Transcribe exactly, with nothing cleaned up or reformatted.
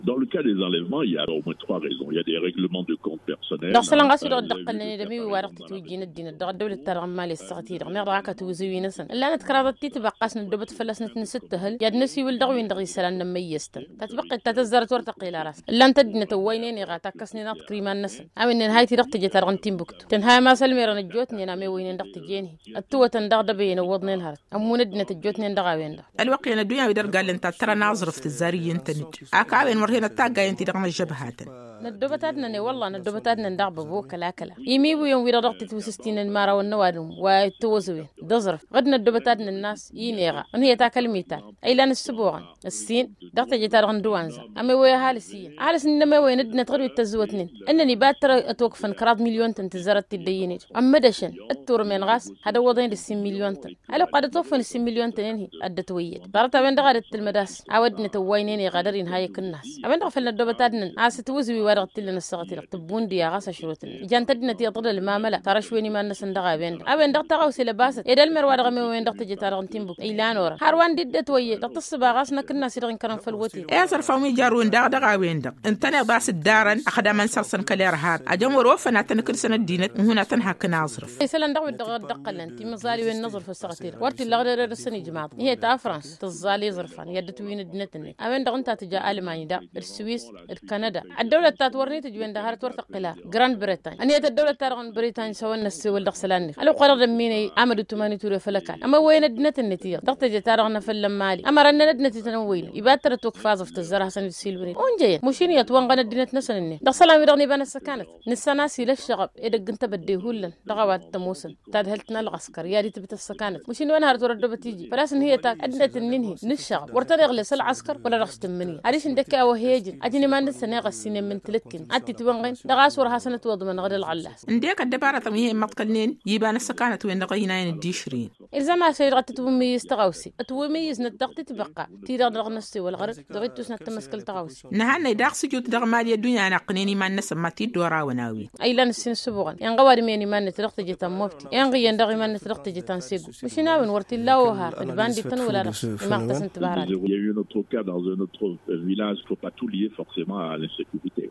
Dans le cas des enlèvements, il y a au moins trois raisons. Il y a des règlements de compte personnels. دخل قصير الدقة اللي ندمي وورقت توجين الدين الدقة دولة ترغمالي السغتير غمير راكة توزوي نسن اللي أنا تكرادتي تبقى قاسن الدبت فلسنة نست هل يد نسي والدغوين دغي سلان نمي يستن تتبقى تتزرت ورتقي لا راس اللي أنت دنا توينين يغا تكسني نات كريمان نسن أمين نهايتي دقت جي ترغنتين بكتو تنهاي ما سلمير نجوتني نامي وين دقت جيني التوة تندغ دبين ووضني الهرت أمو ندنا تجوتني ندغا وين دغ الوقي أنا الدنيا ودر قال أنت ترى ناظرف الزاري أنت نج أكاوين مرهنا تاقا أنت دغنا الجبهات ندبتادنا ني والله ندبتادنا ندغ ببو كلا كلا يميبو يوم ويرا دقت توسستين المارا والنوادم وتوزوين دزرف غد ندبتادنا الناس ينيغا ان هي تاكل ميتال اي لان السبوغن السين دقت جي تارغن دوانزا اما ويا هالسي هالس انما وين ندنا تغري تزوتنين انني باتر اتوقف انقراض مليون تنتزرت تديني اما دشن التور من غاس هذا وضين السين مليون تن الا قد توفن السين مليون تن هي ادت ويد دارت بين دغت المداس عودنا توينين غادرين هاي الناس ابن دغفل ندبتادنا اس توزوي ورغت لنا السغتي تبون دي غاس شروتن جان تدنا تي طول المامله ترى شويني ما الناس ندغا بين ابن دغ تغوسي لباس ادل مر ورغ وين دغت جي تارغن تيمبو اي لانور هاروان ددت ويد دغت الصبا غاسنا كنا سيرين كرم فلوتي اي صرفوا مي جارون دغ دغا وين دغ انت انا باس الدارن اخدا من سرسن كلير هاد اجم وروفنا تنكل سنه دينت هنا تنحك ناصرف اي سلان دغ دغ دقل انت مزالي وين نظر في السغتي ورتي لغدر السني جماعه هي تا فرنسا تزالي ظرفان يدت وين دنتني ابن دغ انت تجا المانيا دا السويس الكندا الدوله تاتورني تجوين دهار تورتقلا جراند بريطانيا اني الدوله تارغن بريطانيا سوى الناس والدغ سلاني على قرر ميني عملوا تماني توري فلكان اما وين دنت النتيه دغت جي تارغن فلم مالي اما رن ندنت تنوين يباتر توقفاز في الزرع حسن السيلوري ونجي مشين يتوان غن دنت نسنني دغ سلام يدغني بان السكانت نسناسي للشغب ادق انت بدي هولن دغوات تموسن تادهلتنا العسكر يا ريت بت السكانت مشين وين هرت ورد بتيجي فلاس ان هي تا ادنت الننهي نشغب ورترغ لس العسكر ولا رخصت مني عريش ندك او هيجن اجني ما نسناغ السنه من تلكن اتي توان دغاس ور حسنه توض من غد العلاس نديك الدباره تميه مطقلين يبان السكانت وين دغينا الديشرين إذا ما سير غت تبمي يستغوسي أتومي يزن الدقت تبقى تيرا درغ نسي والغرق دغيت تسنة تمسكل تغوسي نهانا يداق سجود درغ مالي الدنيا أنا قنيني ما الناس ما تدورا وناوي أي لان السن سبوغن ين غواري ميني ما نترغت جيتا موفتي ين غي يندغي ما نترغت جيتا نسيقو مش ناوين ورتي لاوها الباندي تن ولا رخ ما اقتسنت بارات. Il y a eu un autre cas dans un autre village, il ne faut pas tout lier forcément à l'insécurité.